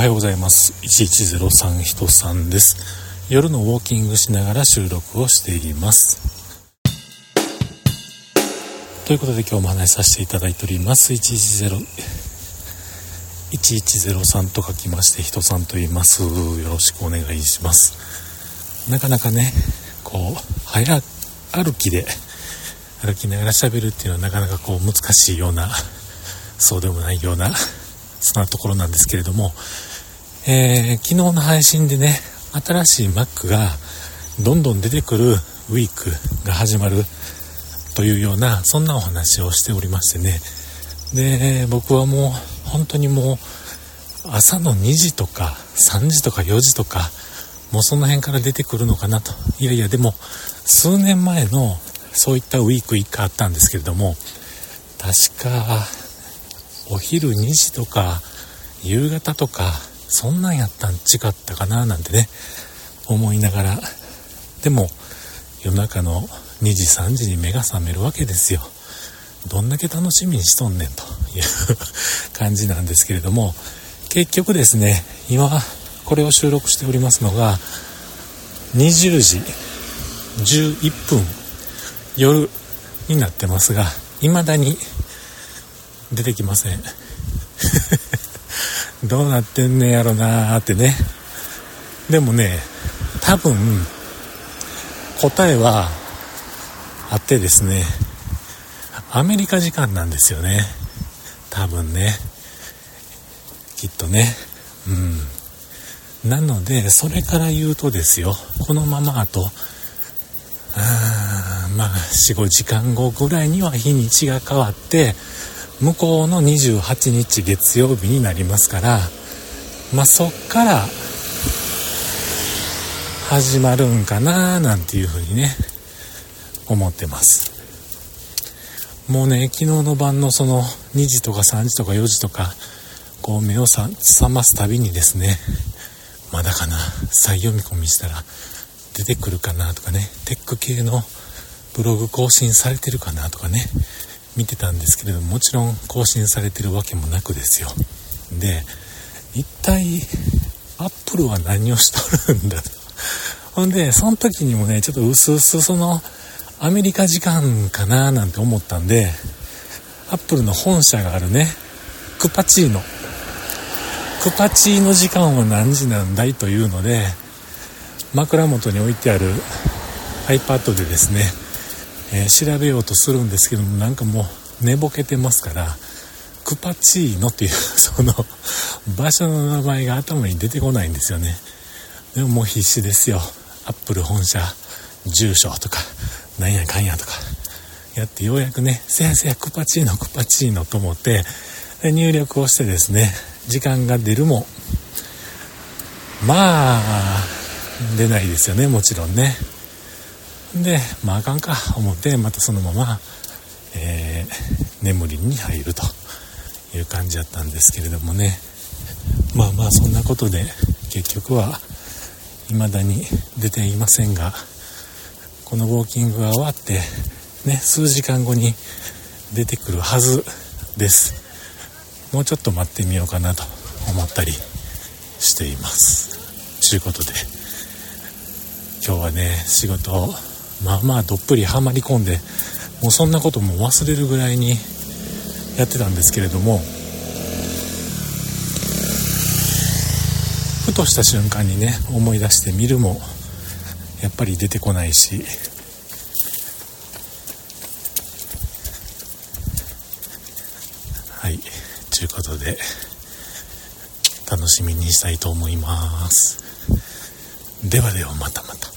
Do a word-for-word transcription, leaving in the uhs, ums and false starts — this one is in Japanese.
はようございます。いちいちゼロさんひとさんです。夜のウォーキングしながら収録をしています。ということで今日も話しさせていただいております。いちいちゼロ いちいちゼロさんと書きましてひとさんと言います。よろしくお願いします。なかなかねこう早歩きで歩きながら喋るっていうのはなかなかこう難しいようなそうでもないようなそんなところなんですけれども、えー、昨日の配信でね新しい Mac がどんどん出てくるウィークが始まるというようなそんなお話をしておりましてね、で僕はもう本当にもう朝のにじとかさんじとかよじとかもうその辺から出てくるのかなと。いやいやでも数年前のそういったウィークいっかいあったんですけれども、確かお昼にじとか夕方とかそんなんやったん違ったかななんてね思いながら、でも夜中のにじさんじに目が覚めるわけですよ。どんだけ楽しみにしとんねんという感じなんですけれども、結局ですね今これを収録しておりますのがにじゅうじじゅういっぷん夜になってますが未だに出てきませんどうなってんねやろなーってね。でもね多分答えはあってですね、アメリカ時間なんですよね多分ね、きっとね。うんなのでそれから言うとですよ、このままあとあまあ よん,ご 時間後ぐらいには日にちが変わって向こうのにじゅうはちにち月曜日になりますから、まあそっから始まるんかななんていうふうにね思ってます。もうね昨日の晩のそのにじとかさんじとかよじとかこう目をさ覚ますたびにですね、まだかな再読み込みしたら出てくるかなとかね、テック系のブログ更新されてるかなとかね見てたんですけれども、もちろん更新されてるわけもなくですよ。で一体アップルは何をしとるんだと。ほんでその時にもねちょっとうすうすそのアメリカ時間かななんて思ったんで、アップルの本社があるねクパチーノクパチーノ時間は何時なんだいというので枕元に置いてある iPad でですね、えー、調べようとするんですけども、なんかもう寝ぼけてますからクパチーノっていうその場所の名前が頭に出てこないんですよね。でももう必死ですよ。アップル本社住所とかなんやかんやとかやってようやくねせやせやクパチーノクパチーノと思って入力をしてですね、時間が出るもまあ出ないですよねもちろんね。でまああかんか思ってまたそのまま、えー、眠りに入るという感じだったんですけれどもね、まあまあそんなことで結局は未だに出ていませんが、このウォーキングが終わってね数時間後に出てくるはずです。もうちょっと待ってみようかなと思ったりしています。ということで今日はね仕事まあまあどっぷりはまり込んで、もうそんなことも忘れるぐらいにやってたんですけれども、ふとした瞬間にね思い出してみるもやっぱり出てこないし、はいということで楽しみにしたいと思います。ではではまたまた。